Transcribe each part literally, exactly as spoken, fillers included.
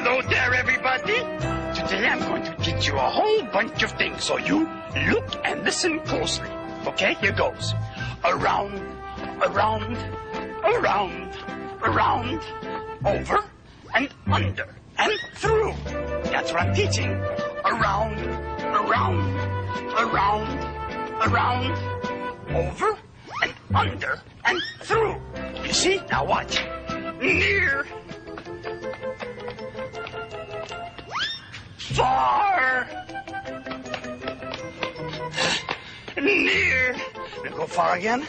Hello there, everybody. Today I'm going to teach you a whole bunch of things, so you look and listen closely. Okay, here goes. Around, around, around, around, over, and under, and through. That's what I'm teaching. Around, around, around, around, over, and under, and through. You see? Now watch. Near, far, near. Now go far again.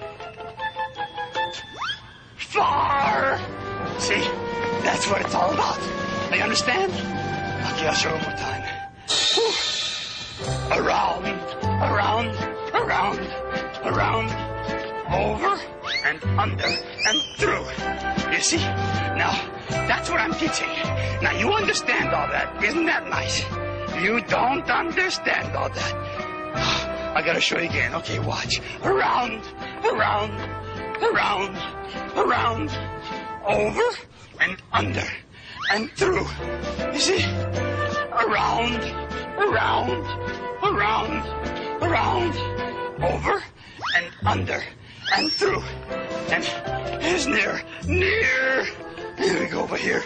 Far. See? That's what it's all about. You understand? Okay, I'll show you one more time. Whew. Around, around, around, around, over, and under, and through. You see? Now, that's what I'm teaching. Now, you understand all that. Isn't that nice? You don't understand all that. I gotta show you again. Okay, watch. Around, around, around, around, over, and under, and through. You see? Around, around, around, around, over, and under, and through. And here's near, near. Here we go over here.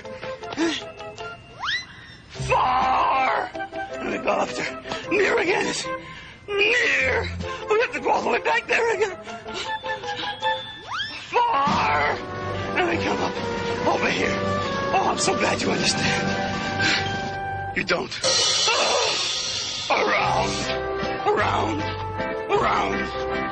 Far. And we go up there. Near again. It's near. We have to go all the way back there again. Far. And we come up over here. Oh, I'm so glad you understand. You don't. Around, around, around.